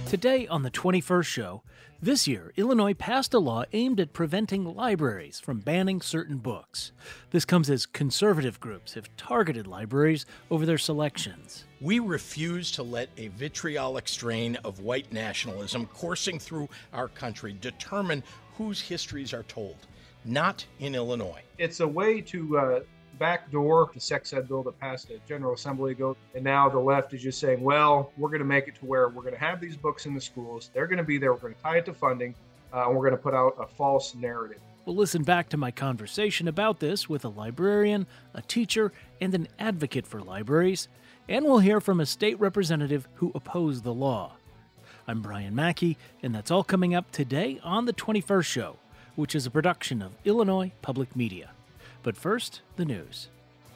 Today on the 21st show, this year, Illinois passed a law aimed at preventing libraries from banning certain books. This comes as conservative groups have targeted libraries over their selections. We refuse to let a vitriolic strain of white nationalism coursing through our country determine whose histories are told. Not in Illinois. It's a way to backdoor the sex ed bill that passed at General Assembly ago. And now the left is just saying, well, we're going to make it to where we're going to have these books in the schools. They're going to be there. We're going to tie it to funding. And we're going to put out a false narrative. We'll listen back to my conversation about this with a librarian, a teacher, and an advocate for libraries. And we'll hear from a state representative who opposed the law. I'm Brian Mackey, and that's all coming up today on the 21st show, which is a production of Illinois Public Media. But first, the news.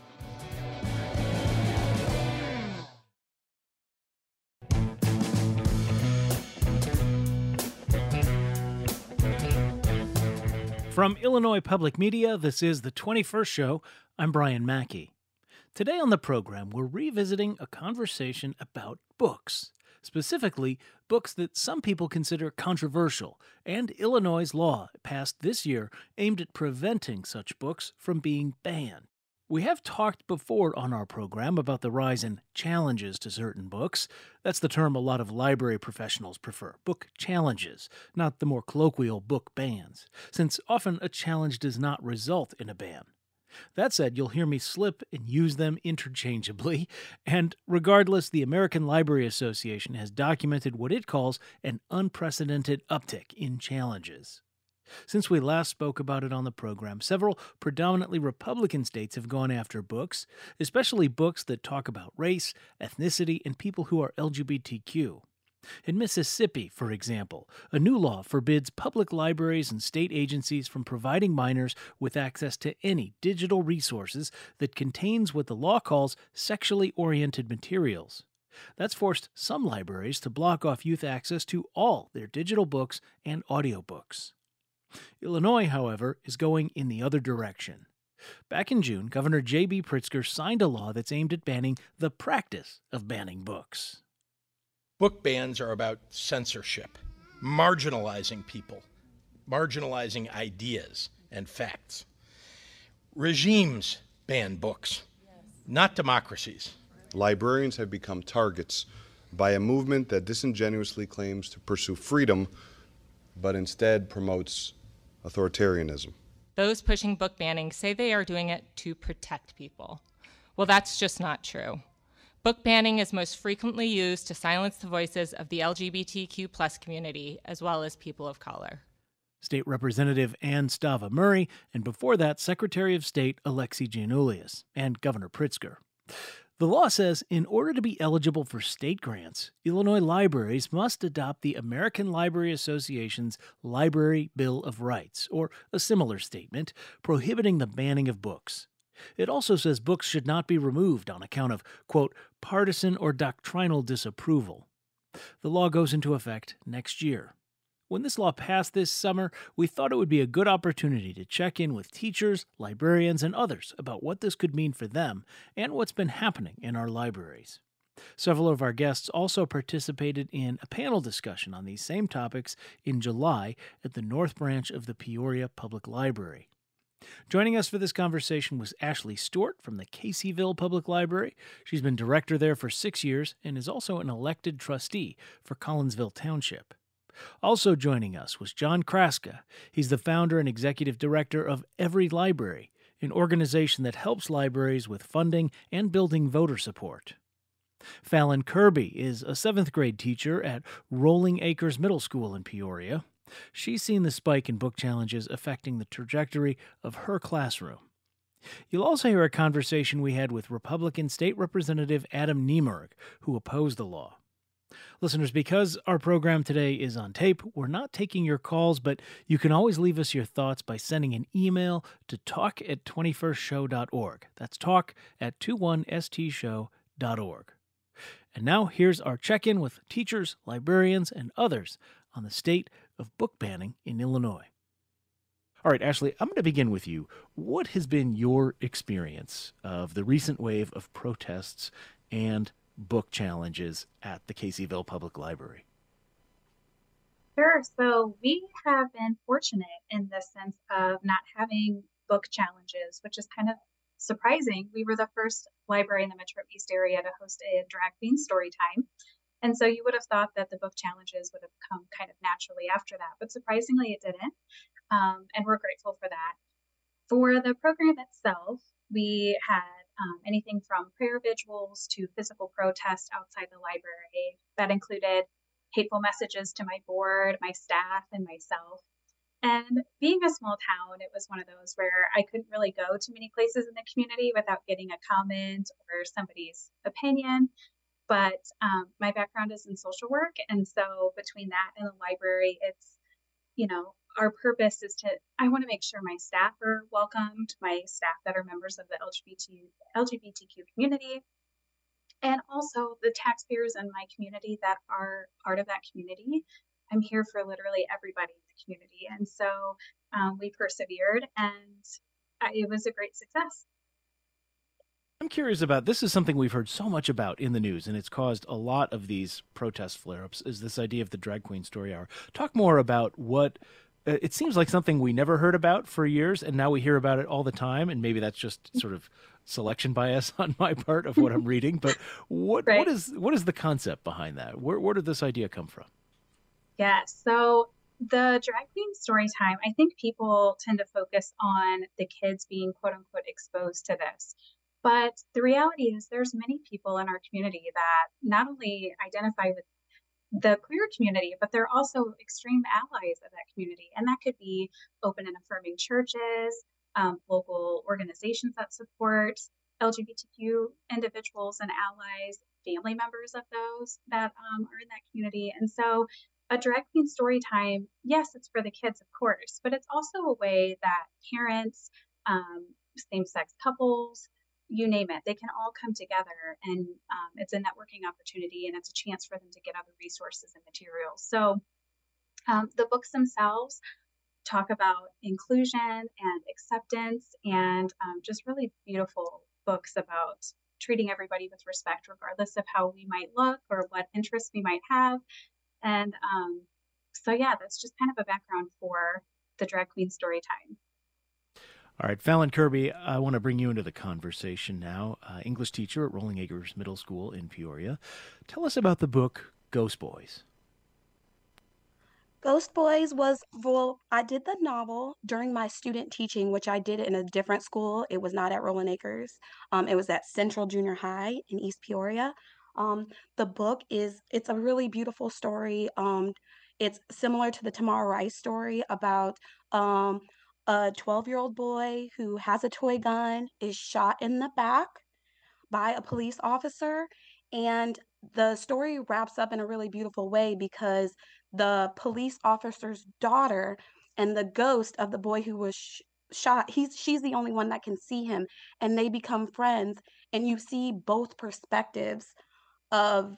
From Illinois Public Media, this is the 21st show. I'm Brian Mackey. Today on the program, we're revisiting a conversation about books. Specifically, books that some people consider controversial, and Illinois' law passed this year aimed at preventing such books from being banned. We have talked before on our program about the rise in challenges to certain books. That's the term a lot of library professionals prefer, book challenges, not the more colloquial book bans, since often a challenge does not result in a ban. That said, you'll hear me slip and use them interchangeably, and regardless, the American Library Association has documented what it calls an unprecedented uptick in challenges. Since we last spoke about it on the program, several predominantly Republican states have gone after books, especially books that talk about race, ethnicity, and people who are LGBTQ. In Mississippi, for example, a new law forbids public libraries and state agencies from providing minors with access to any digital resources that contains what the law calls sexually oriented materials. That's forced some libraries to block off youth access to all their digital books and audiobooks. Illinois, however, is going in the other direction. Back in June, Governor J.B. Pritzker signed a law that's aimed at banning the practice of banning books. Book bans are about censorship, marginalizing people, marginalizing ideas and facts. Regimes ban books, not democracies. Librarians have become targets by a movement that disingenuously claims to pursue freedom, but instead promotes authoritarianism. Those pushing book banning say they are doing it to protect people. Well, that's just not true. Book banning is most frequently used to silence the voices of the LGBTQ+ community, as well as people of color. State Representative Ann Stava Murray, and before that, Secretary of State Alexi Giannoulias, and Governor Pritzker. The law says in order to be eligible for state grants, Illinois libraries must adopt the American Library Association's Library Bill of Rights, or a similar statement, prohibiting the banning of books. It also says books should not be removed on account of, quote, partisan or doctrinal disapproval. The law goes into effect next year. When this law passed this summer, we thought it would be a good opportunity to check in with teachers, librarians, and others about what this could mean for them and what's been happening in our libraries. Several of our guests also participated in a panel discussion on these same topics in July at the North Branch of the Peoria Public Library. Joining us for this conversation was Ashley Stewart from the Caseyville Public Library. She's been director there for 6 years and is also an elected trustee for Collinsville Township. Also joining us was John Kraska. He's the founder and executive director of Every Library, an organization that helps libraries with funding and building voter support. Fallon Kirby is a 7th grade teacher at Rolling Acres Middle School in Peoria. She's seen the spike in book challenges affecting the trajectory of her classroom. You'll also hear a conversation we had with Republican State Representative Adam Niemerg, who opposed the law. Listeners, because our program today is on tape, we're not taking your calls, but you can always leave us your thoughts by sending an email to talk@21stshow.org. That's talk@21stshow.org. And now here's our check-in with teachers, librarians, and others on the state of book banning in Illinois. All right, Ashley, I'm going to begin with you. What has been your experience of the recent wave of protests and book challenges at the Caseyville Public Library? Sure. So we have been fortunate in the sense of not having book challenges, which is kind of surprising. We were the first library in the Metro East area to host a drag queen story time. And so you would have thought that the book challenges would have come kind of naturally after that, but surprisingly it didn't. And we're grateful for that. For the program itself, we had anything from prayer vigils to physical protest outside the library. That included hateful messages to my board, my staff, and myself. And being a small town, it was one of those where I couldn't really go to many places in the community without getting a comment or somebody's opinion. But my background is in social work. And so between that and the library, it's, our purpose is I want to make sure my staff are welcomed, my staff that are members of the LGBTQ community, and also the taxpayers in my community that are part of that community. I'm here for literally everybody in the community. And so we persevered, and it was a great success. I'm curious about, this is something we've heard so much about in the news, and it's caused a lot of these protest flare-ups, is this idea of the Drag Queen Story Hour. Talk more about what, it seems like something we never heard about for years, and now we hear about it all the time, and maybe that's just sort of selection bias on my part of what I'm reading, but what is the concept behind that? Where did this idea come from? Yeah, so the Drag Queen story time, I think people tend to focus on the kids being quote unquote exposed to this. But the reality is there's many people in our community that not only identify with the queer community, but they're also extreme allies of that community. And that could be open and affirming churches, local organizations that support LGBTQ individuals and allies, family members of those that are in that community. And so a drag queen story time, yes, it's for the kids, of course, but it's also a way that parents, same-sex couples, you name it, they can all come together, and it's a networking opportunity, and it's a chance for them to get other resources and materials. So the books themselves talk about inclusion and acceptance, and just really beautiful books about treating everybody with respect, regardless of how we might look or what interests we might have. And so, yeah, that's just kind of a background for the Drag Queen Story Time. All right, Fallon Kirby, I want to bring you into the conversation now. English teacher at Rolling Acres Middle School in Peoria. Tell us about the book Ghost Boys. Ghost Boys I did the novel during my student teaching, which I did in a different school. It was not at Rolling Acres. It was at Central Junior High in East Peoria. The book it's a really beautiful story. It's similar to the Tamar Rice story about a 12-year-old boy who has a toy gun, is shot in the back by a police officer. And the story wraps up in a really beautiful way because the police officer's daughter and the ghost of the boy who was shot, she's the only one that can see him, and they become friends. And you see both perspectives of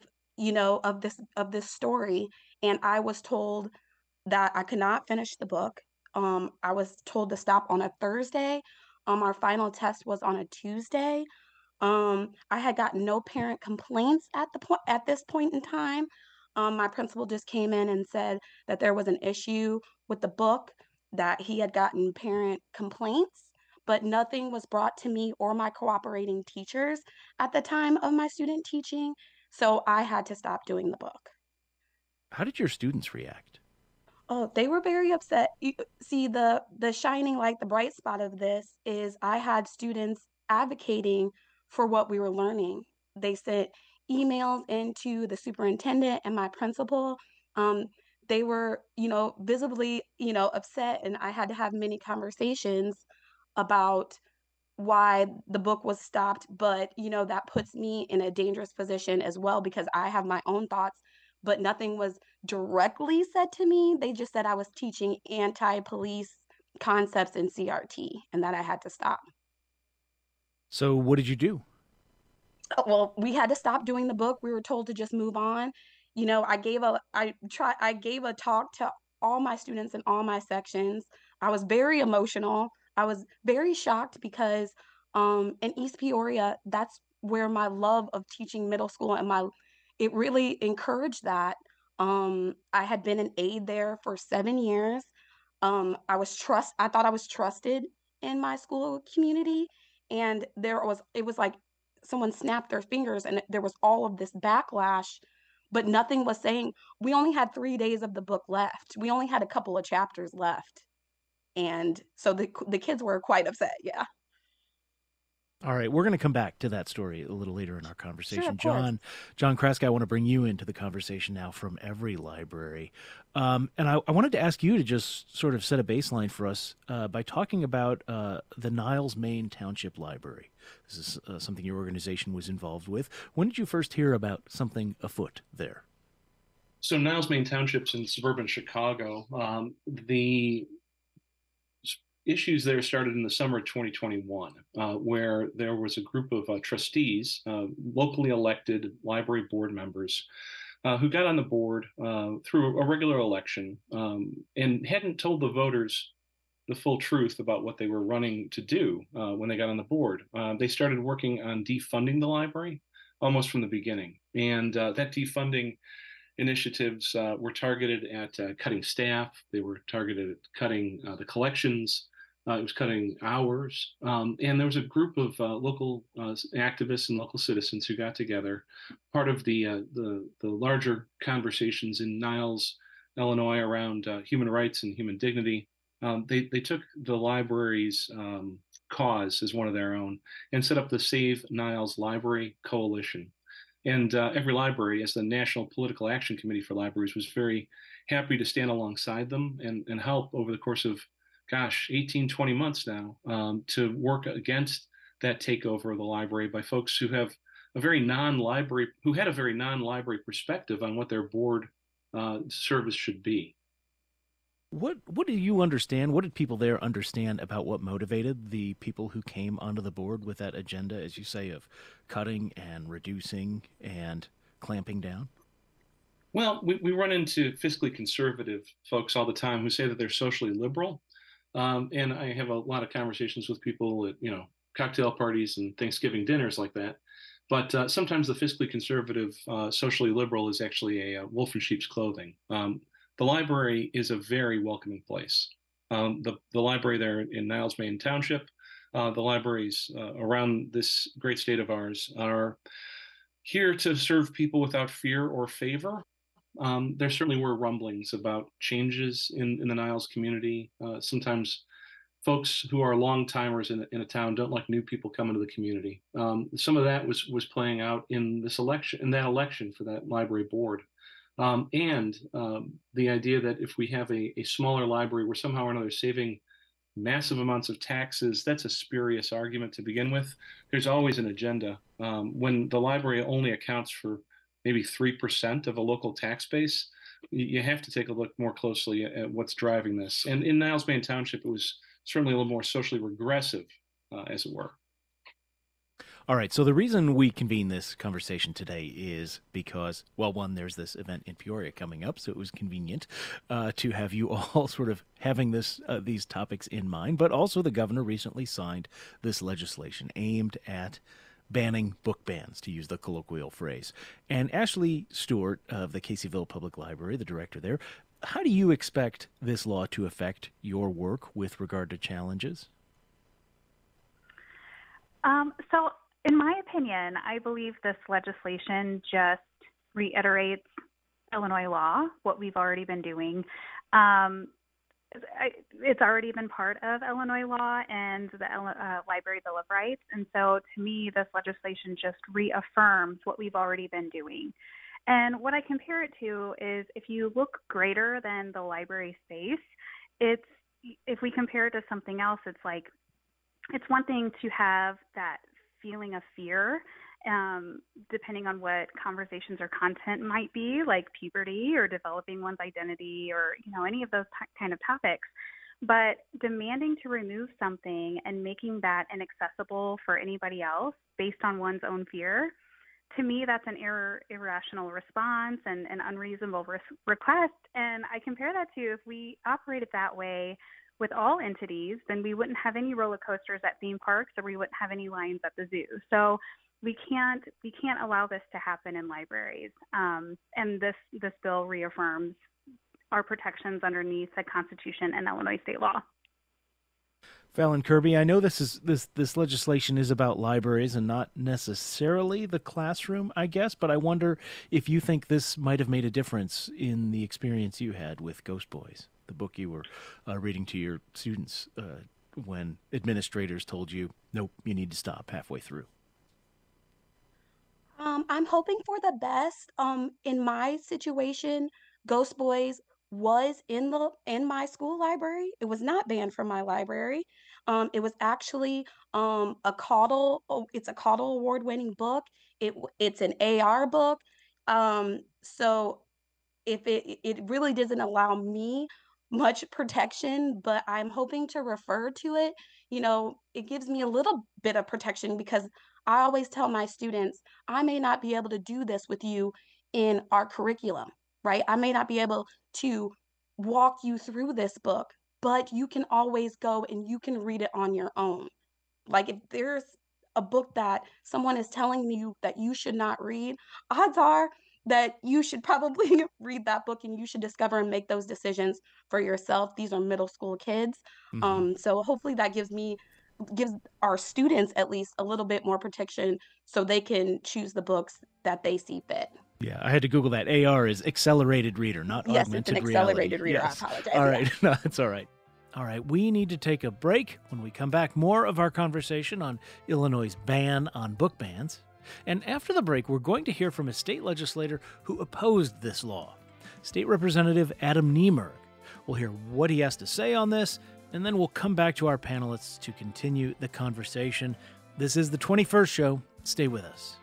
this story. And I was told that I could not finish the book. I was told to stop on a Thursday. Our final test was on a Tuesday. I had gotten no parent complaints at this point in time. My principal just came in and said that there was an issue with the book, that he had gotten parent complaints, but nothing was brought to me or my cooperating teachers at the time of my student teaching. So I had to stop doing the book. How did your students react? Oh, they were very upset. See, the shining light, the bright spot of this is I had students advocating for what we were learning. They sent emails into the superintendent and my principal. They were, visibly, upset, and I had to have many conversations about why the book was stopped. But, that puts me in a dangerous position as well because I have my own thoughts, but nothing was directly said to me. They just said I was teaching anti-police concepts in CRT and that I had to stop. So what did you do? Well, we had to stop doing the book. We were told to just move on. I gave a talk to all my students in all my sections. I was very emotional. I was very shocked because in East Peoria, that's where my love of teaching middle school and it really encouraged that. I had been an aide there for 7 years. I thought I was trusted in my school community, and it was like someone snapped their fingers, and there was all of this backlash, but nothing was saying. We only had 3 days of the book left. We only had a couple of chapters left, and so the kids were quite upset. Yeah. All right, we're going to come back to that story a little later in our Sure, conversation. of course. John Kraska, I want to bring you into the conversation now from Every Library. And I wanted to ask you to just sort of set a baseline for us by talking about the Niles, Maine Township Library. This is something your organization was involved with. When did you first hear about something afoot there? So Niles, Maine Township's in suburban Chicago. The issues there started in the summer of 2021, where there was a group of trustees, locally elected library board members, who got on the board through a regular election and hadn't told the voters the full truth about what they were running to do when they got on the board. They started working on defunding the library almost from the beginning. And that defunding initiatives were targeted at cutting staff. They were targeted at cutting the collections. It was cutting hours. And there was a group of local activists and local citizens who got together, part of the larger conversations in Niles, Illinois, around human rights and human dignity. They took the library's cause as one of their own and set up the Save Niles Library Coalition. And Every Library, as the National Political Action Committee for Libraries, was very happy to stand alongside them and help over the course of, 18, 20 months now, to work against that takeover of the library by folks who have a very non-library, who had a very non-library perspective on what their board service should be. What do you understand? What did people there understand about what motivated the people who came onto the board with that agenda, as you say, of cutting and reducing and clamping down? Well, we run into fiscally conservative folks all the time who say that they're socially liberal. And I have a lot of conversations with people at, cocktail parties and Thanksgiving dinners like that. But sometimes the fiscally conservative, socially liberal is actually a wolf in sheep's clothing. The library is a very welcoming place. The library there in Niles, Maine Township, the libraries around this great state of ours are here to serve people without fear or favor. There certainly were rumblings about changes in the Niles community. Sometimes folks who are long timers in a town don't like new people coming to the community. Some of that was playing out in that election for that library board. And the idea that if we have a smaller library, we're somehow or another saving massive amounts of taxes, that's a spurious argument to begin with. There's always an agenda. When the library only accounts for maybe 3% of a local tax base, you have to take a look more closely at what's driving this. And in Niles, Maine Township, it was certainly a little more socially regressive, as it were. All right, so the reason we convene this conversation today is because, well, one, there's this event in Peoria coming up, so it was convenient to have you all sort of having these topics in mind, but also the governor recently signed this legislation aimed at banning book bans, to use the colloquial phrase. And Ashley Stewart of the Caseyville Public Library, the director there, how do you expect this law to affect your work with regard to challenges? So in my opinion, I believe this legislation just reiterates Illinois law, what we've already been doing. It's already been part of Illinois law and the Library Bill of Rights. And so to me, this legislation just reaffirms what we've already been doing. And what I compare it to is if you look greater than the library space, if we compare it to something else, it's one thing to have that feeling of fear, depending on what conversations or content might be, like puberty or developing one's identity or, any of those kind of topics. But demanding to remove something and making that inaccessible for anybody else based on one's own fear, to me, that's an irrational response and an unreasonable request. And I compare that to if we operated that way with all entities, then we wouldn't have any roller coasters at theme parks or we wouldn't have any lions at the zoo. So we can't allow this to happen in libraries. And this bill reaffirms our protections underneath the Constitution and Illinois state law. Fallon Kirby, I know this legislation is about libraries and not necessarily the classroom, I guess, but I wonder if you think this might have made a difference in the experience you had with Ghost Boys, the book you were reading to your students when administrators told you, nope, you need to stop halfway through. I'm hoping for the best. In my situation, Ghost Boys was in my school library. It was not banned from my library. It was actually a Caudle. It's a Caudle award-winning book. It's an AR book. So if it really doesn't allow me much protection, but I'm hoping to refer to it. It gives me a little bit of protection because I always tell my students, I may not be able to do this with you in our curriculum, right? I may not be able to walk you through this book, but you can always go and you can read it on your own. Like if there's a book that someone is telling you that you should not read, odds are that you should probably read that book and you should discover and make those decisions for yourself. These are middle school kids. So hopefully that gives our students at least a little bit more protection so they can choose the books that they see fit. Yeah, I had to Google that. AR is accelerated reader, not augmented reality. Yes, it's an accelerated reader. Yes. I apologize. All right. No, it's all right. All right, we need to take a break. When we come back, more of our conversation on Illinois' ban on book bans. And after the break, we're going to hear from a state legislator who opposed this law, State Representative Adam Niemerg. We'll hear what he has to say on this, and then we'll come back to our panelists to continue the conversation. This is the 21st Show. Stay with us.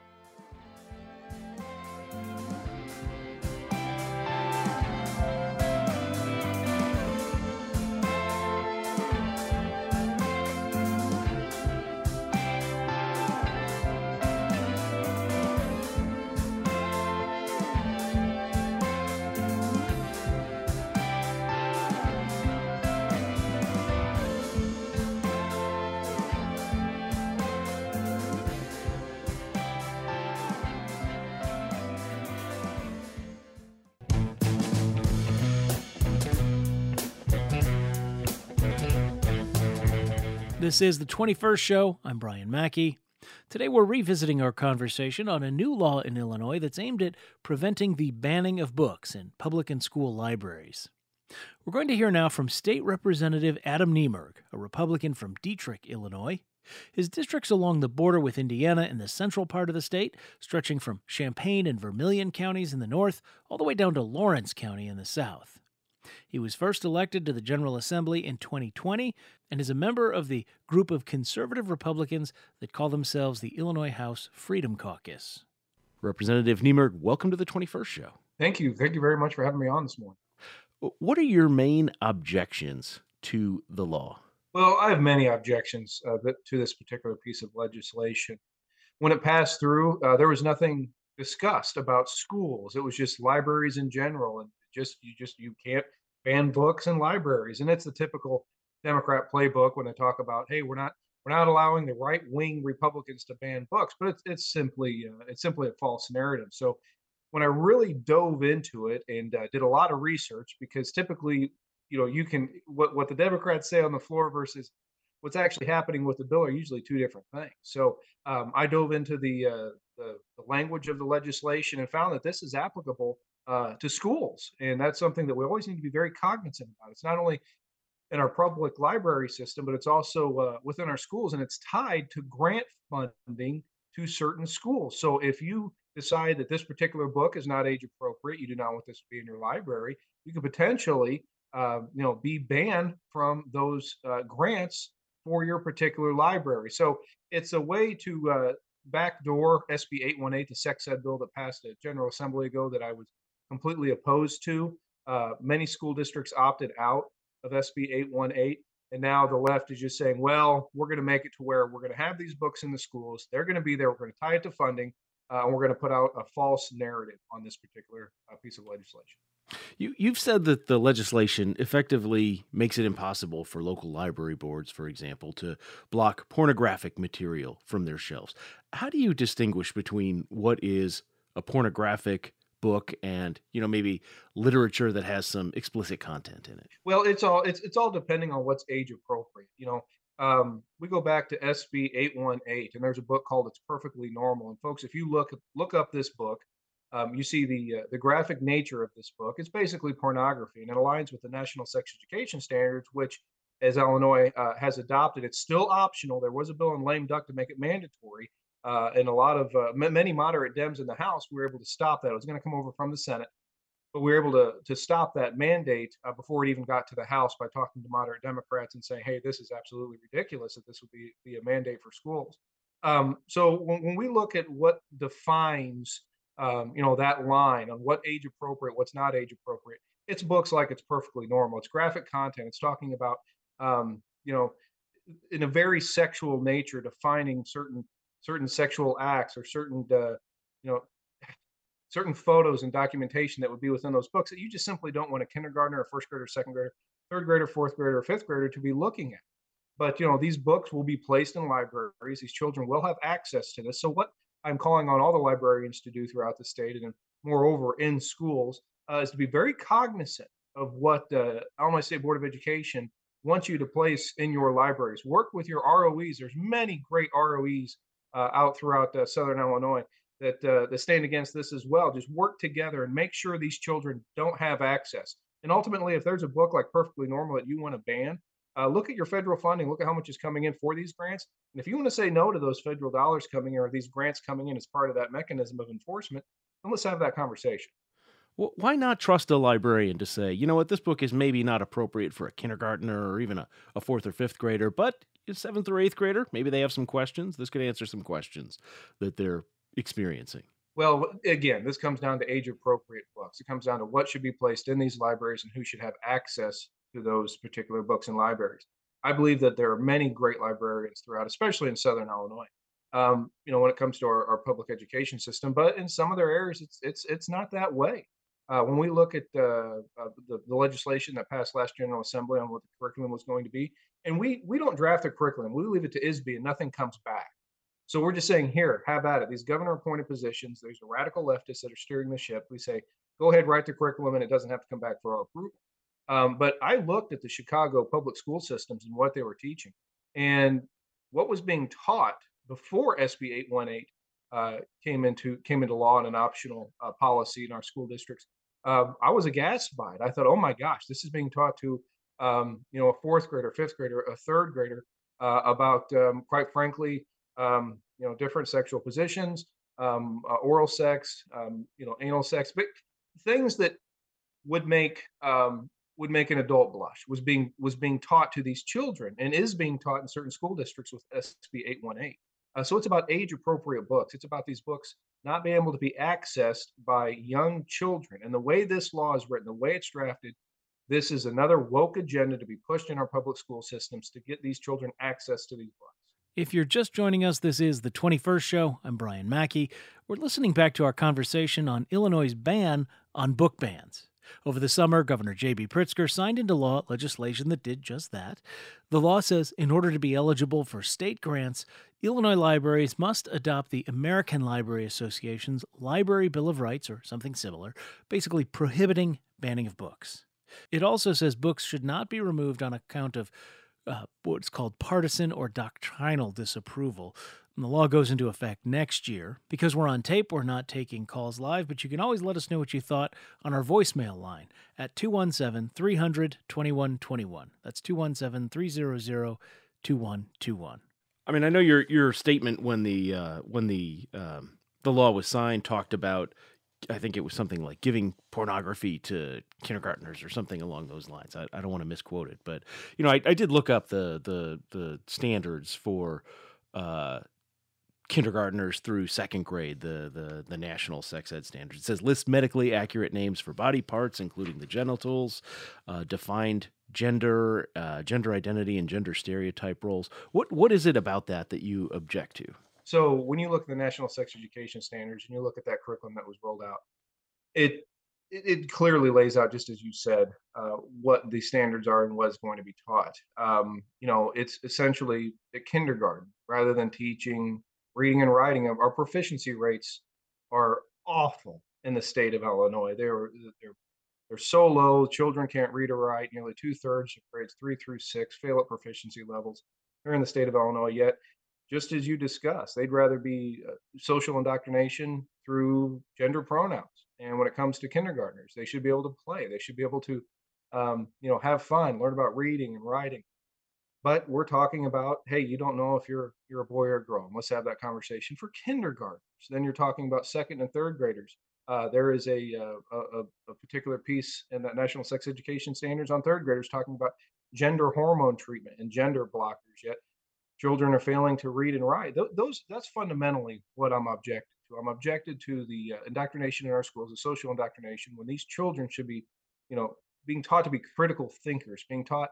This is the 21st Show. I'm Brian Mackey. Today we're revisiting our conversation on a new law in Illinois that's aimed at preventing the banning of books in public and school libraries. We're going to hear now from State Representative Adam Niemerg, a Republican from Dietrich, Illinois. His district's along the border with Indiana in the central part of the state, stretching from Champaign and Vermilion counties in the north all the way down to Lawrence County in the south. He was first elected to the General Assembly in 2020 and is a member of the group of conservative Republicans that call themselves the Illinois House Freedom Caucus. Representative Niemerg, welcome to the 21st Show. Thank you. Thank you very much for having me on this morning. What are your main objections to the law? Well, I have many objections to this particular piece of legislation. When it passed through, there was nothing discussed about schools. It was just libraries in general, and you can't ban books in libraries. And it's the typical Democrat playbook when they talk about, hey, we're not allowing the right-wing Republicans to ban books, but it's simply a false narrative. So when I really dove into it and did a lot of research, because typically, you can what the Democrats say on the floor versus what's actually happening with the bill are usually two different things. So I dove into the language of the legislation and found that this is applicable to schools, and that's something that we always need to be very cognizant about. It's not only in our public library system, but it's also within our schools, and it's tied to grant funding to certain schools. So if you decide that this particular book is not age appropriate, you do not want this to be in your library, you could potentially be banned from those grants for your particular library. So it's a way to backdoor SB 818, the sex ed bill that passed at General Assembly ago that I was completely opposed to. Many school districts opted out of SB 818, and now the left is just saying, well, we're going to make it to where we're going to have these books in the schools. They're going to be there. We're going to tie it to funding, and we're going to put out a false narrative on this particular piece of legislation. You've said that the legislation effectively makes it impossible for local library boards, for example, to block pornographic material from their shelves. How do you distinguish between what is a pornographic book and, maybe literature that has some explicit content in it? Well, it's all depending on what's age appropriate. We go back to SB 818, and there's a book called "It's Perfectly Normal." And folks, if you look up this book, you see the graphic nature of this book. It's basically pornography, and it aligns with the National Sex Education Standards, which, as Illinois has adopted, it's still optional. There was a bill in lame duck to make it mandatory, and a lot of many moderate Dems in the House were able to stop that. It was going to come over from the Senate, but we were able to stop that mandate before it even got to the House by talking to moderate Democrats and saying, "Hey, this is absolutely ridiculous that this would be a mandate for schools." So when we look at what defines, that line on what age appropriate, what's not age appropriate, it's books like "It's Perfectly Normal." It's graphic content. It's talking about, um, you know, in a very sexual nature, defining certain sexual acts or you know certain photos and documentation that would be within those books that you just simply don't want a kindergartner, a first grader, second grader, third grader, fourth grader, or fifth grader to be looking at. But these books will be placed in libraries. These children will have access to this. So what I'm calling on all the librarians to do throughout the state, and moreover in schools, is to be very cognizant of what the Illinois State Board of Education wants you to place in your libraries. Work with your ROEs. There's many great ROEs out throughout Southern Illinois that stand against this as well. Just work together and make sure these children don't have access. And ultimately, if there's a book like Perfectly Normal that you want to ban, look at your federal funding. Look at how much is coming in for these grants. And if you want to say no to those federal dollars coming in or these grants coming in as part of that mechanism of enforcement, then let's have that conversation. Well, why not trust a librarian to say, you know what, this book is maybe not appropriate for a kindergartner or even a fourth or fifth grader, but a seventh or eighth grader, maybe they have some questions. This could answer some questions that they're experiencing. Well, again, this comes down to age appropriate books. It comes down to what should be placed in these libraries and who should have access to those particular books in libraries. I believe that there are many great librarians throughout, especially in Southern Illinois. When it comes to our public education system, but in some other areas, it's not that way. When we look at the legislation that passed last General Assembly on what the curriculum was going to be, and we don't draft a curriculum, we leave it to ISB, and nothing comes back. So we're just saying, here, have at it. These governor appointed positions, there's a radical leftists that are steering the ship. We say, go ahead, write the curriculum, and it doesn't have to come back for our approval. But I looked at the Chicago public school systems and what they were teaching, and what was being taught before SB 818 came into law and an optional policy in our school districts. I was aghast by it. I thought, oh my gosh, this is being taught to a fourth grader, fifth grader, a third grader about, quite frankly, different sexual positions, oral sex, anal sex, but things that would make an adult blush was being taught to these children and is being taught in certain school districts with SB 818. So it's about age appropriate books. It's about these books not being able to be accessed by young children. And the way this law is written, the way it's drafted, this is another woke agenda to be pushed in our public school systems to get these children access to these books. If you're just joining us, this is The 21st Show. I'm Brian Mackey. We're listening back to our conversation on Illinois' ban on book bans. Over the summer, Governor J.B. Pritzker signed into law legislation that did just that. The law says in order to be eligible for state grants, Illinois libraries must adopt the American Library Association's Library Bill of Rights, or something similar, basically prohibiting banning of books. It also says books should not be removed on account of what's called partisan or doctrinal disapproval. And the law goes into effect next year. Because we're on tape, we're not taking calls live, but you can always let us know what you thought on our voicemail line at 217-300-2121. That's 217-300-2121. I mean, I know your statement when the law was signed talked about, I think it was something like giving pornography to kindergartners or something along those lines. I don't want to misquote it, but I did look up the standards for kindergartners through second grade, the national sex ed standards. It says list medically accurate names for body parts, including the genitals, defined gender, gender identity, and gender stereotype roles. What is it about that you object to? So when you look at the National Sex Education Standards and you look at that curriculum that was rolled out, it it clearly lays out, just as you said, what the standards are and what's going to be taught. It's essentially a kindergarten rather than teaching reading and writing. Our proficiency rates are awful in the state of Illinois. They're so low. Children can't read or write. Nearly two-thirds of grades 3 through 6 fail at proficiency levels here in the state of Illinois. Yet, just as you discussed, they'd rather be social indoctrination through gender pronouns. And when it comes to kindergartners, they should be able to play. They should be able to, have fun, learn about reading and writing. But we're talking about, hey, you don't know if you're a boy or a girl. And let's have that conversation for kindergartners. Then you're talking about second and third graders. There is a particular piece in that National Sex Education Standards on third graders talking about gender hormone treatment and gender blockers. Yet children are failing to read and write. That's fundamentally what I'm objected to. I'm objected to the indoctrination in our schools, the social indoctrination, when these children should be, being taught to be critical thinkers, being taught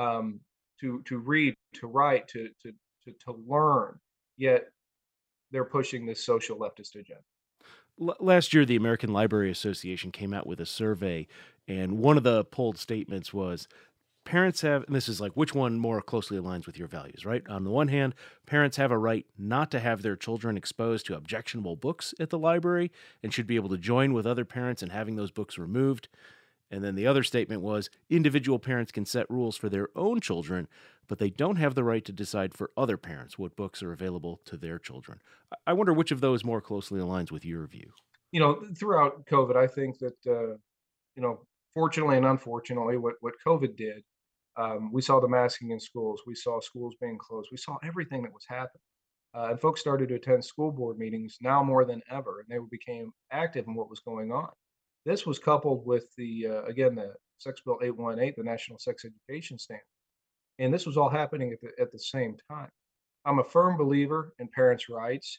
to read, to write, to learn. Yet they're pushing this social leftist agenda. Last year, the American Library Association came out with a survey, and one of the polled statements was parents have, and this is like which one more closely aligns with your values, right? On the one hand, parents have a right not to have their children exposed to objectionable books at the library and should be able to join with other parents in having those books removed. And then the other statement was individual parents can set rules for their own children, but they don't have the right to decide for other parents what books are available to their children. I wonder which of those more closely aligns with your view. Throughout COVID, I think that, fortunately and unfortunately, what COVID did, we saw the masking in schools. We saw schools being closed. We saw everything that was happening. And folks started to attend school board meetings now more than ever, and they became active in what was going on. This was coupled with the Sex Bill 818, the National Sex Education Standard. And this was all happening at the same time. I'm a firm believer in parents' rights.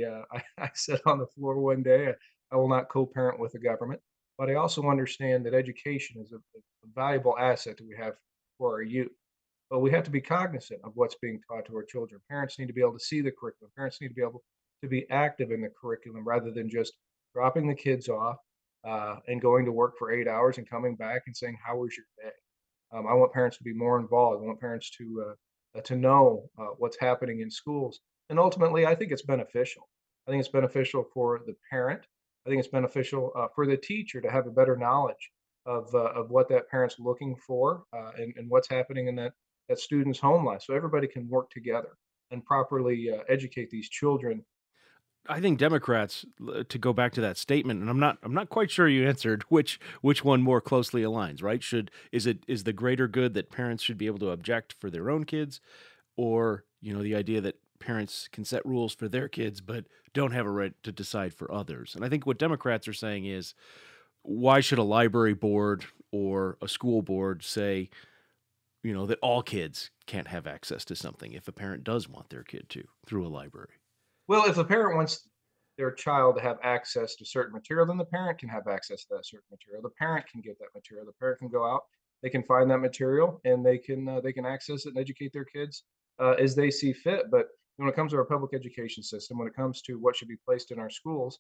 I said on the floor one day, I will not co-parent with the government, but I also understand that education is a valuable asset that we have for our youth. But we have to be cognizant of what's being taught to our children. Parents need to be able to see the curriculum. Parents need to be able to be active in the curriculum rather than just dropping the kids off and going to work for 8 hours and coming back and saying, "How was your day?" I want parents to be more involved. I want parents to know what's happening in schools. And ultimately, I think it's beneficial. I think it's beneficial for the parent. I think it's beneficial for the teacher to have a better knowledge of what that parent's looking for and what's happening in that student's home life, so everybody can work together and properly educate these children. I think Democrats, to go back to that statement, and I'm not quite sure you answered which one more closely aligns, right? Is the greater good that parents should be able to object for their own kids, or the idea that parents can set rules for their kids but don't have a right to decide for others? And I think what Democrats are saying is, why should a library board or a school board say, that all kids can't have access to something if a parent does want their kid to through a library? Well, if a parent wants their child to have access to certain material, then the parent can have access to that certain material. The parent can get that material. The parent can go out, they can find that material, and they can access it and educate their kids as they see fit. But when it comes to our public education system, when it comes to what should be placed in our schools,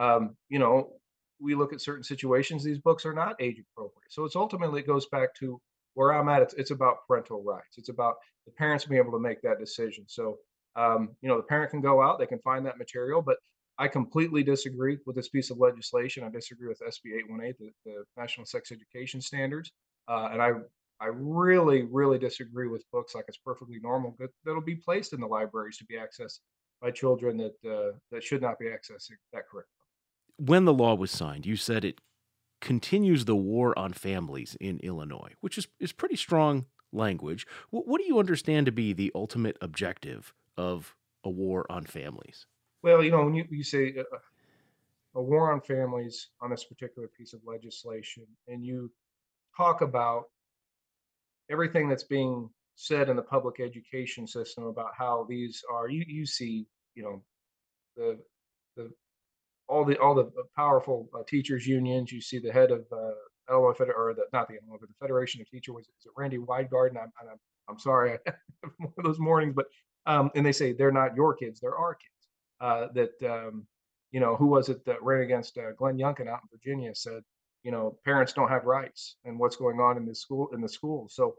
we look at certain situations. These books are not age appropriate. So it's ultimately, it goes back to where I'm at. It's about parental rights. It's about the parents being able to make that decision. So the parent can go out, they can find that material, but I completely disagree with this piece of legislation. I disagree with SB 818, the National Sex Education Standards, and I really, really disagree with books like It's Perfectly Normal that'll be placed in the libraries to be accessed by children that should not be accessing that curriculum. When the law was signed, you said it continues the war on families in Illinois, which is pretty strong language. What do you understand to be the ultimate objective of a war on families? Well, when you say a war on families on this particular piece of legislation, and you talk about everything that's being said in the public education system about how these are, you see, the all the powerful teachers unions. You see the head of Illinois not the Illinois, but the Federation of Teachers. Is it Randy Weidgard? And I'm sorry, I have one of those mornings, but and they say they're not your kids, they're our kids. Who was it that ran against Glenn Youngkin out in Virginia said, parents don't have rights and what's going on in the school. So,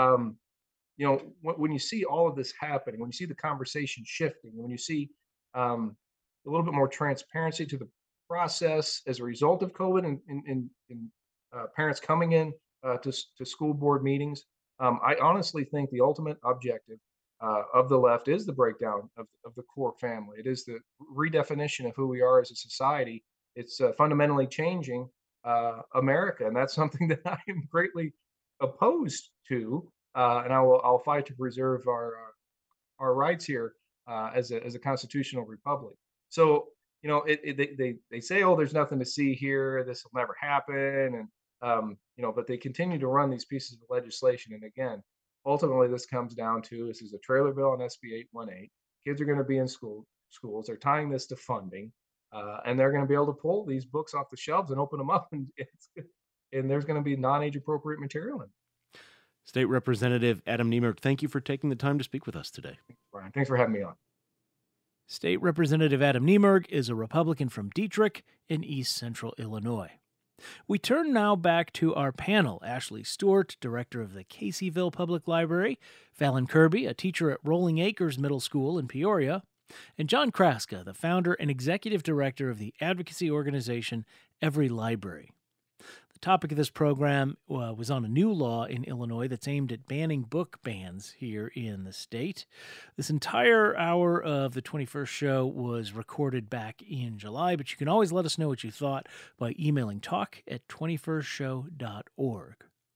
when you see all of this happening, when you see the conversation shifting, when you see a little bit more transparency to the process as a result of COVID and parents coming in to school board meetings, I honestly think the ultimate objective of the left is the breakdown of the core family. It is the redefinition of who we are as a society. It's fundamentally changing America, and that's something that I am greatly opposed to. And I'll fight to preserve our rights here as a constitutional republic. So they say, oh, there's nothing to see here. This will never happen, and but they continue to run these pieces of legislation. And again, ultimately, this comes down to this is a trailer bill on SB 818. Kids are going to be in schools. They're tying this to funding, and they're going to be able to pull these books off the shelves and open them up, and there's going to be non-age appropriate material in them. State Representative Adam Niemerg, thank you for taking the time to speak with us today. Brian, thanks for having me on. State Representative Adam Niemerg is a Republican from Dietrich in East Central Illinois. We turn now back to our panel. Ashley Stewart, director of the Caseyville Public Library, Fallon Kirby, a teacher at Rolling Acres Middle School in Peoria, and John Kraska, the founder and executive director of the advocacy organization Every Library. The topic of this program was on a new law in Illinois that's aimed at banning book bans here in the state. This entire hour of the 21st show was recorded back in July, but you can always let us know what you thought by emailing talk@21stshow.org.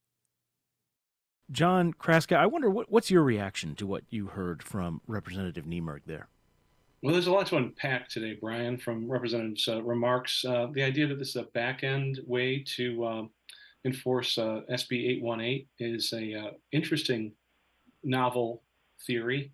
John Kraska, I wonder what's your reaction to what you heard from Representative Niemerg there? Well, there's a lot to unpack today, Brian, from Representative's remarks. The idea that this is a back-end way to enforce SB 818 is a interesting, novel theory.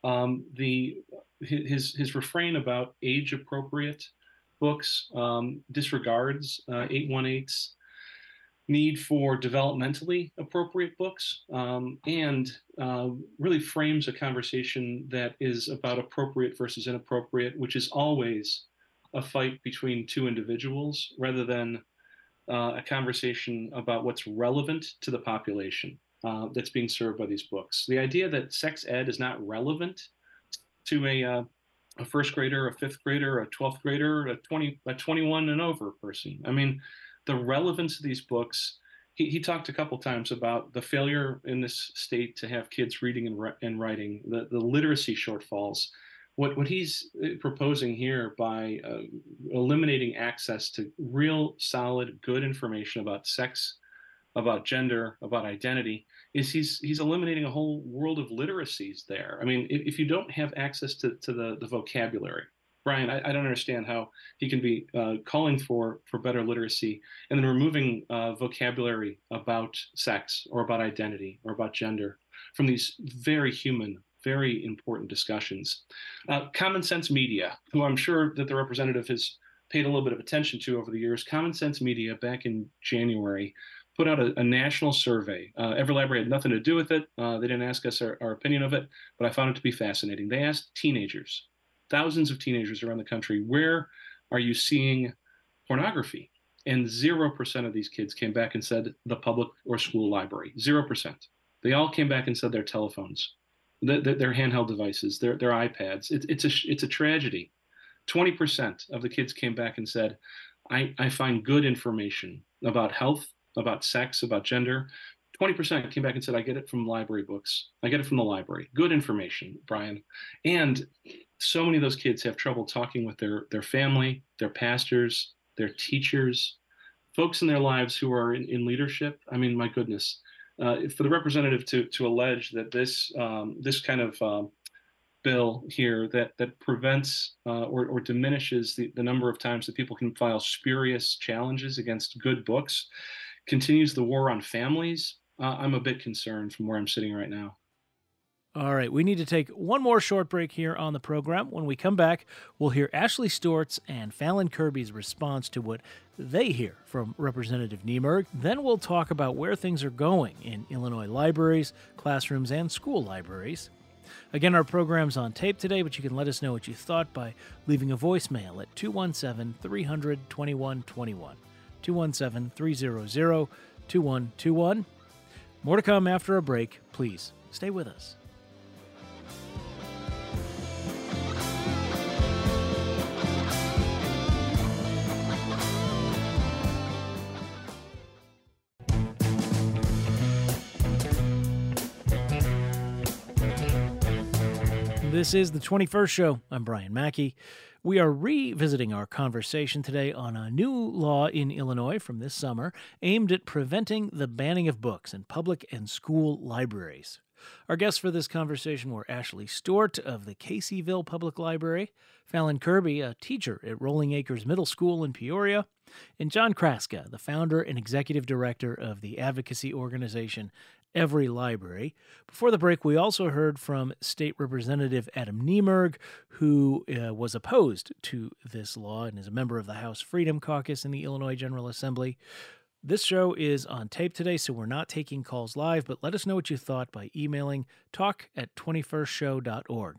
His refrain about age-appropriate books disregards 818's need for developmentally appropriate books and really frames a conversation that is about appropriate versus inappropriate, which is always a fight between two individuals rather than a conversation about what's relevant to the population that's being served by these books. The idea that sex ed is not relevant to a first grader, a fifth grader, a 12th grader, a 21 and over person. I mean, the relevance of these books, he talked a couple times about the failure in this state to have kids reading and writing, the literacy shortfalls. What he's proposing here by eliminating access to real, solid, good information about sex, about gender, about identity, is he's eliminating a whole world of literacies there. I mean, if you don't have access to the vocabulary, Brian, I don't understand how he can be calling for better literacy and then removing vocabulary about sex or about identity or about gender from these very human, very important discussions. Common Sense Media, who I'm sure that the representative has paid a little bit of attention to over the years, Common Sense Media back in January put out a national survey. Every Library had nothing to do with it. They didn't ask us our opinion of it, but I found it to be fascinating. They asked teenagers, thousands of teenagers around the country, where are you seeing pornography? And 0% of these kids came back and said the public or school library. 0%. They all came back and said their telephones, their handheld devices, their iPads. It's a tragedy. 20% of the kids came back and said, I find good information about health, about sex, about gender. 20% came back and said, I get it from library books. I get it from the library. Good information, Brian. And so many of those kids have trouble talking with their family, their pastors, their teachers, folks in their lives who are in leadership. I mean, my goodness. For the representative to allege that this kind of bill here that prevents or diminishes the number of times that people can file spurious challenges against good books, continues the war on families, I'm a bit concerned from where I'm sitting right now. All right, we need to take one more short break here on the program. When we come back, we'll hear Ashley Stewart's and Fallon Kirby's response to what they hear from Representative Niemerg. Then we'll talk about where things are going in Illinois libraries, classrooms, and school libraries. Again, our program's on tape today, but you can let us know what you thought by leaving a voicemail at 217-300-2121. 217 300 2121. More to come after a break. Please stay with us. This is the 21st Show. I'm Brian Mackey. We are revisiting our conversation today on a new law in Illinois from this summer aimed at preventing the banning of books in public and school libraries. Our guests for this conversation were Ashley Stewart of the Caseyville Public Library, Fallon Kirby, a teacher at Rolling Acres Middle School in Peoria, and John Kraska, the founder and executive director of the advocacy organization Every Library. Before the break, we also heard from State Representative Adam Niemerg, who was opposed to this law and is a member of the House Freedom Caucus in the Illinois General Assembly. This show is on tape today, so we're not taking calls live, but let us know what you thought by emailing talk@21stshow.org,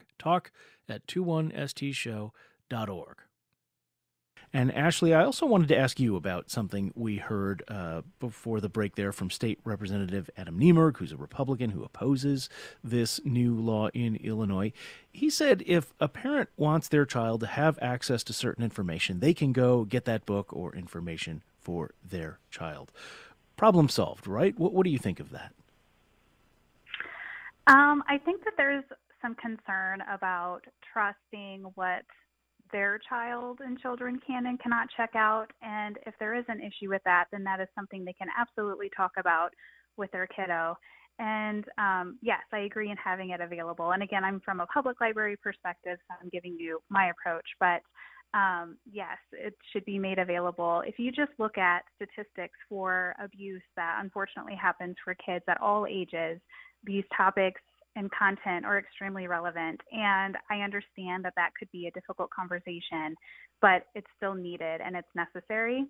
talk@21stshow.org. And Ashley, I also wanted to ask you about something we heard before the break there from State Representative Adam Niemerg, who's a Republican who opposes this new law in Illinois. He said if a parent wants their child to have access to certain information, they can go get that book or information for their child. Problem solved, right? What do you think of that? I think that there's some concern about trusting what their child and children can and cannot check out. And if there is an issue with that, then that is something they can absolutely talk about with their kiddo. And yes, I agree in having it available. And again, I'm from a public library perspective, so I'm giving you my approach. But yes, it should be made available. If you just look at statistics for abuse that unfortunately happens for kids at all ages, these topics and content are extremely relevant. And I understand that that could be a difficult conversation, but it's still needed and it's necessary.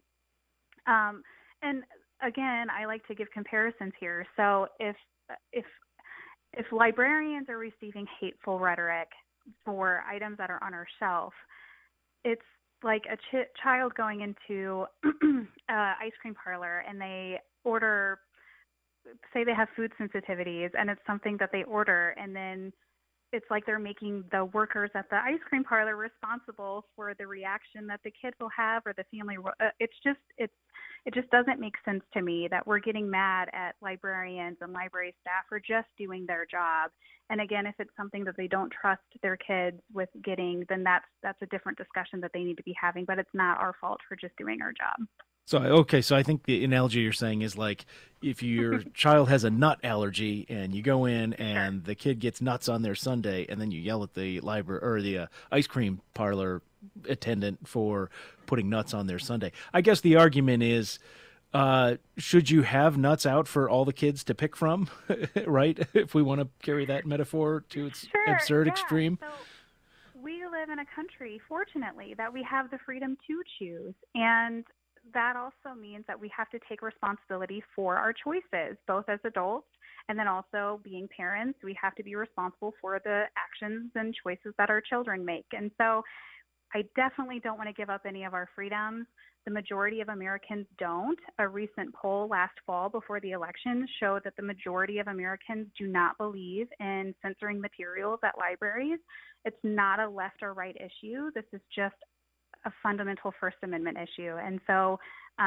And again, I like to give comparisons here. So if librarians are receiving hateful rhetoric for items that are on our shelf, it's like a child going into an ice cream parlor and they order, say they have food sensitivities, and it's something that they order, and then it's like they're making the workers at the ice cream parlor responsible for the reaction that the kid will have or the family. It just doesn't make sense to me that we're getting mad at librarians and library staff for just doing their job. And again, if it's something that they don't trust their kids with getting, then that's a different discussion that they need to be having. But it's not our fault for just doing our job. So I think the analogy you're saying is like if your child has a nut allergy and you go in and the kid gets nuts on their sundae, and then you yell at the library or the ice cream parlor attendant for putting nuts on their sundae. I guess the argument is, should you have nuts out for all the kids to pick from, right? If we want to carry that metaphor to its absurd extreme. So we live in a country, fortunately, that we have the freedom to choose, and that also means that we have to take responsibility for our choices, both as adults and then also being parents. We have to be responsible for the actions and choices that our children make. And so I definitely don't want to give up any of our freedoms. The majority of Americans don't. A recent poll last fall before the election showed that the majority of Americans do not believe in censoring materials at libraries. It's not a left or right issue. This is just a fundamental First Amendment issue. And so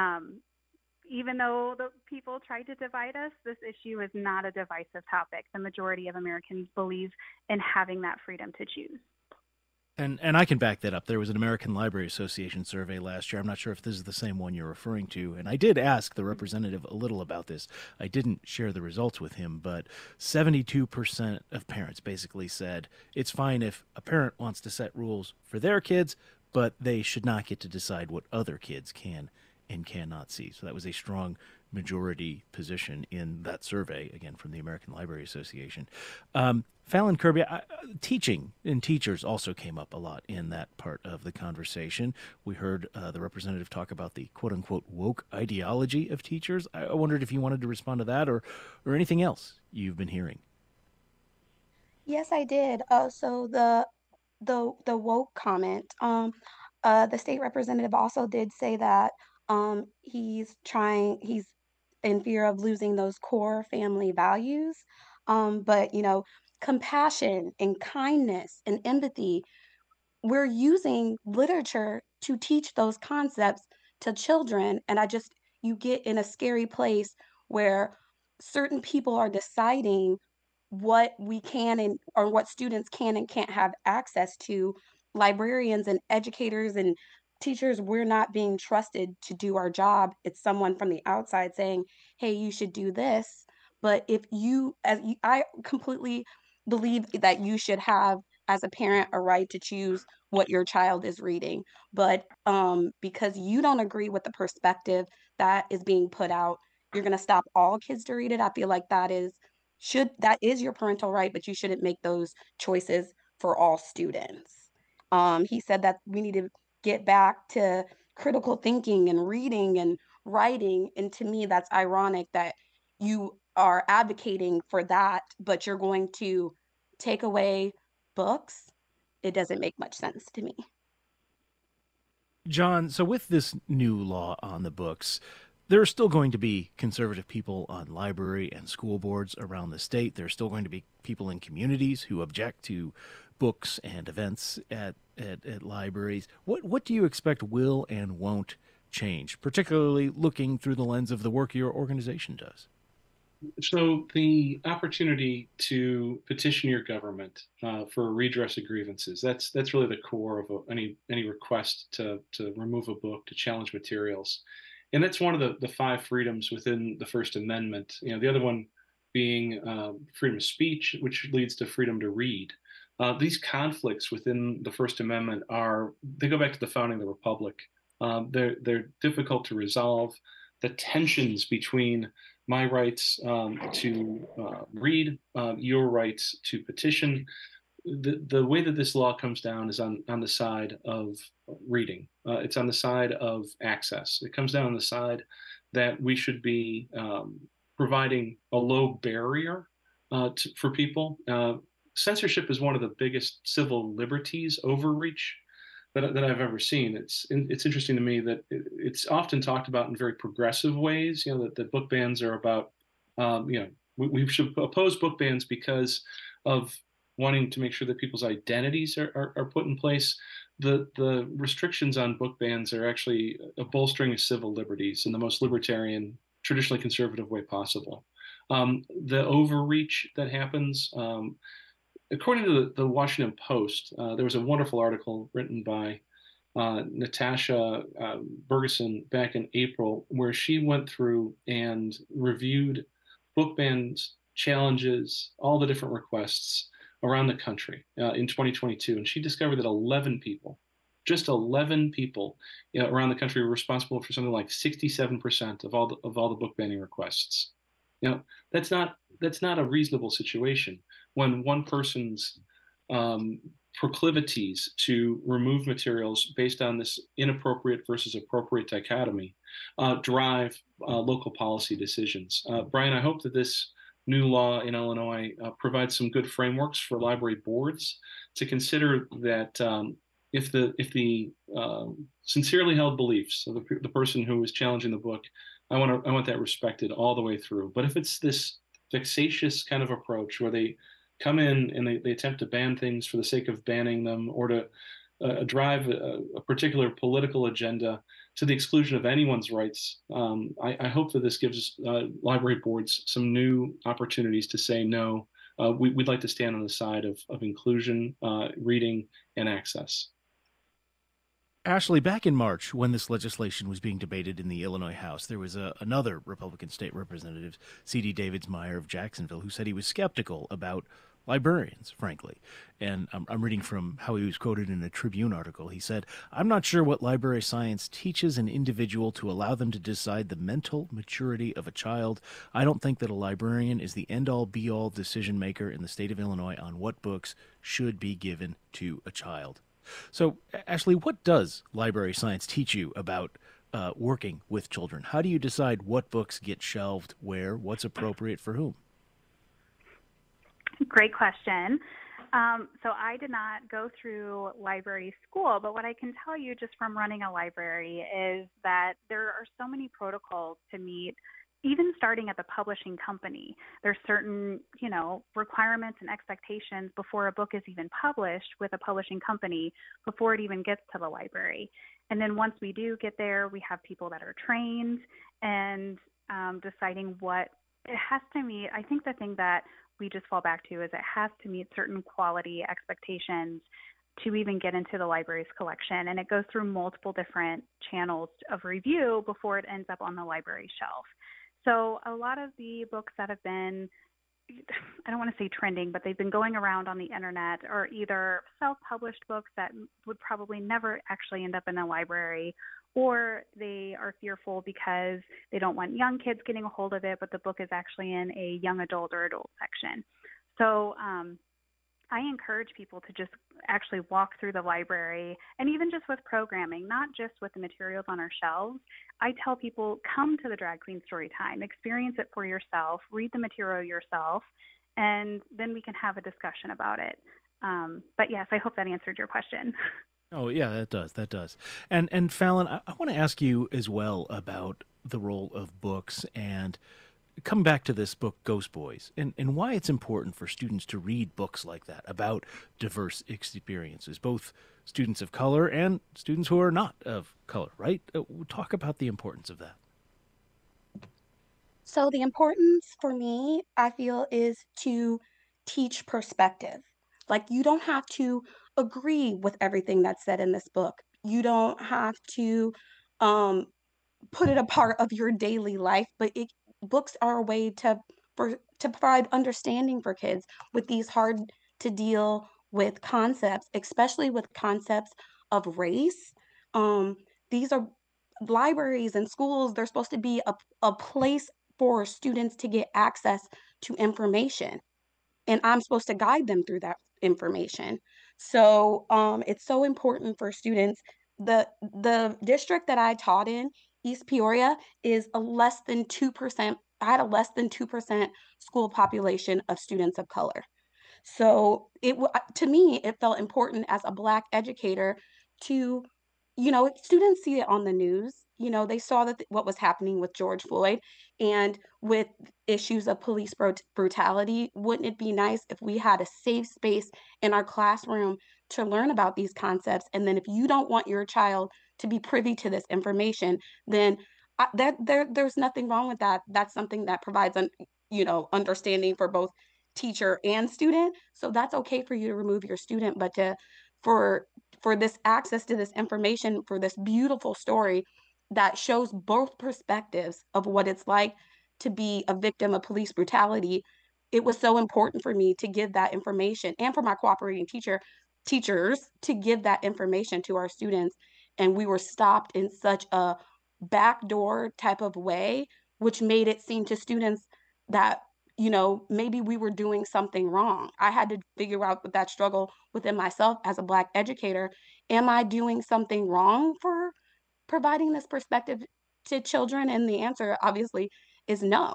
even though the people tried to divide us, this issue is not a divisive topic. The majority of Americans believe in having that freedom to choose. And I can back that up. There was an American Library Association survey last year. I'm not sure if this is the same one you're referring to. And I did ask the representative a little about this. I didn't share the results with him, but 72% of parents basically said it's fine if a parent wants to set rules for their kids, but they should not get to decide what other kids can and cannot see. So that was a strong majority position in that survey, again, from the American Library Association. Fallon Kirby, teaching and teachers also came up a lot in that part of the conversation. We heard the representative talk about the quote-unquote woke ideology of teachers. I wondered if you wanted to respond to that or anything else you've been hearing. Yes, I did. So the woke comment, the state representative also did say that He's in fear of losing those core family values. But, compassion and kindness and empathy, we're using literature to teach those concepts to children. And you get in a scary place where certain people are deciding what we can or what students can and can't have access to. Librarians and educators and teachers, we're not being trusted to do our job. It's someone from the outside saying, hey, you should do this. But I completely believe that you should have, as a parent, a right to choose what your child is reading. But because you don't agree with the perspective that is being put out, you're going to stop all kids to read it. I feel like that is your parental right, but you shouldn't make those choices for all students. He said that we need to get back to critical thinking and reading and writing. And to me, that's ironic that you are advocating for that, but you're going to take away books. It doesn't make much sense to me. John, so with this new law on the books, there are still going to be conservative people on library and school boards around the state. There are still going to be people in communities who object to books and events at libraries. What do you expect will and won't change, particularly looking through the lens of the work your organization does? So the opportunity to petition your government for a redress of grievances, that's really the core of any request to remove a book, to challenge materials. And that's one of the five freedoms within the First Amendment. The other one being freedom of speech, which leads to freedom to read. These conflicts within the First Amendment they go back to the founding of the Republic. They're difficult to resolve. The tensions between my rights to read, your rights to petition, the way that this law comes down is on the side of reading. It's on the side of access. It comes down on the side that we should be providing a low barrier for people. Censorship is one of the biggest civil liberties overreach that I've ever seen. It's interesting to me that it's often talked about in very progressive ways. That book bans are about, we should oppose book bans because of wanting to make sure that people's identities are put in place. The restrictions on book bans are actually a bolstering of civil liberties in the most libertarian, traditionally conservative way possible. The overreach that happens, according to the Washington Post, there was a wonderful article written by Natasha Bergeson back in April, where she went through and reviewed book bans, challenges, all the different requests around the country in 2022. And she discovered that just 11 people around the country were responsible for something like 67% of all the book banning requests. That's not a reasonable situation when one person's proclivities to remove materials based on this inappropriate versus appropriate dichotomy drive local policy decisions. Brian, I hope that this new law in Illinois provides some good frameworks for library boards to consider that if the sincerely held beliefs of the person who is challenging the book, I want that respected all the way through. But if it's this vexatious kind of approach where they come in and they attempt to ban things for the sake of banning them, or to drive a particular political agenda to the exclusion of anyone's rights, I hope that this gives library boards some new opportunities to say no. We'd like to stand on the side of inclusion, reading, and access. Ashley, back in March, when this legislation was being debated in the Illinois House, there was another Republican state representative, C.D. Davids-Meyer of Jacksonville, who said he was skeptical about librarians, frankly. And I'm reading from how he was quoted in a Tribune article. He said, "I'm not sure what library science teaches an individual to allow them to decide the mental maturity of a child. I don't think that a librarian is the end-all, be-all decision maker in the state of Illinois on what books should be given to a child." So, Ashley, what does library science teach you about working with children? How do you decide what books get shelved where, what's appropriate for whom? Great question. So I did not go through library school, but what I can tell you just from running a library is that there are so many protocols to meet. Even starting at the publishing company, there's certain, requirements and expectations before a book is even published with a publishing company, before it even gets to the library. And then once we do get there, we have people that are trained and deciding what it has to meet. I think the thing that we just fall back to is it has to meet certain quality expectations to even get into the library's collection. And it goes through multiple different channels of review before it ends up on the library shelf. So a lot of the books that have been, I don't want to say trending, but they've been going around on the internet are either self-published books that would probably never actually end up in a library, or they are fearful because they don't want young kids getting a hold of it, but the book is actually in a young adult or adult section. So I encourage people to just actually walk through the library, and even just with programming, not just with the materials on our shelves. I tell people, come to the Drag Queen Storytime, experience it for yourself, read the material yourself, and then we can have a discussion about it. But yes, I hope that answered your question. Oh, yeah, that does. And Fallon, I want to ask you as well about the role of books and come back to this book, Ghost Boys, and why it's important for students to read books like that about diverse experiences, both students of color and students who are not of color, right? Talk about the importance of that. So the importance for me, I feel, is to teach perspective. Like, you don't have to agree with everything that's said in this book. You don't have to put it a part of your daily life, but books are a way to provide understanding for kids with these hard to deal with concepts, especially with concepts of race. These are libraries and schools. They're supposed to be a place for students to get access to information, and I'm supposed to guide them through that information. So it's so important for students. The district that I taught in, East Peoria, is a less than 2%. I had a less than 2% school population of students of color. So to me, it felt important as a Black educator to, students see it on the news. They saw that what was happening with George Floyd and with issues of police brutality. Wouldn't it be nice if we had a safe space in our classroom to learn about these concepts? And then if you don't want your child to be privy to this information, then there's nothing wrong with that. That's something that provides understanding for both teacher and student. So that's okay for you to remove your student, but for this access to this information, for this beautiful story that shows both perspectives of what it's like to be a victim of police brutality, it was so important for me to give that information, and for my cooperating teachers to give that information to our students. And we were stopped in such a backdoor type of way, which made it seem to students that maybe we were doing something wrong. I had to figure out with that struggle within myself as a Black educator. Am I doing something wrong for providing this perspective to children? And the answer, obviously, is no.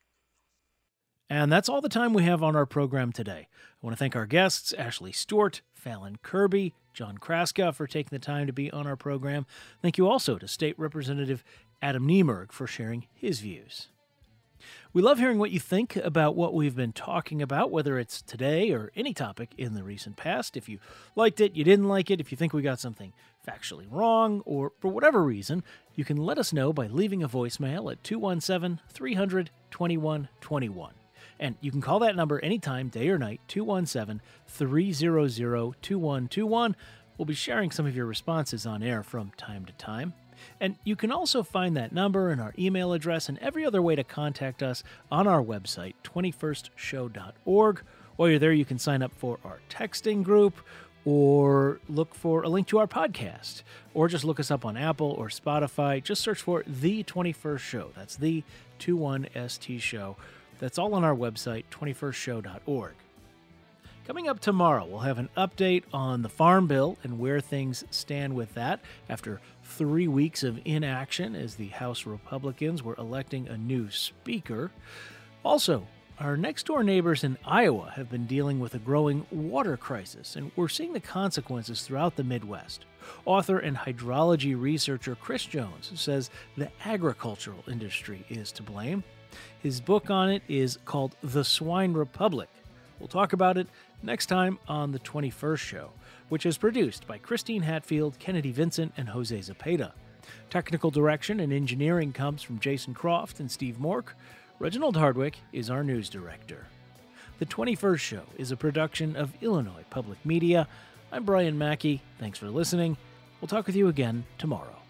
And that's all the time we have on our program today. I want to thank our guests, Ashley Stewart, Fallon Kirby, John Kraska, for taking the time to be on our program. Thank you also to State Representative Adam Niemerg for sharing his views. We love hearing what you think about what we've been talking about, whether it's today or any topic in the recent past. If you liked it, you didn't like it, if you think we got something factually wrong, or for whatever reason, you can let us know by leaving a voicemail at 217-300-2121. And you can call that number anytime, day or night, 217-300-2121. We'll be sharing some of your responses on air from time to time. And you can also find that number and our email address and every other way to contact us on our website, 21stshow.org. While you're there, you can sign up for our texting group or look for a link to our podcast, or just look us up on Apple or Spotify. Just search for The 21st Show. That's The 21ST Show. That's all on our website, 21stshow.org. Coming up tomorrow, we'll have an update on the Farm Bill and where things stand with that after 3 weeks of inaction as the House Republicans were electing a new speaker. Also, Our next-door neighbors in Iowa have been dealing with a growing water crisis, and we're seeing the consequences throughout the Midwest. Author and hydrology researcher Chris Jones says the agricultural industry is to blame. His book on it is called The Swine Republic. We'll talk about it next time on The 21st Show, which is produced by Christine Hatfield, Kennedy Vincent, and Jose Zepeda. Technical direction and engineering comes from Jason Croft and Steve Mork. Reginald Hardwick is our news director. The 21st Show is a production of Illinois Public Media. I'm Brian Mackey. Thanks for listening. We'll talk with you again tomorrow.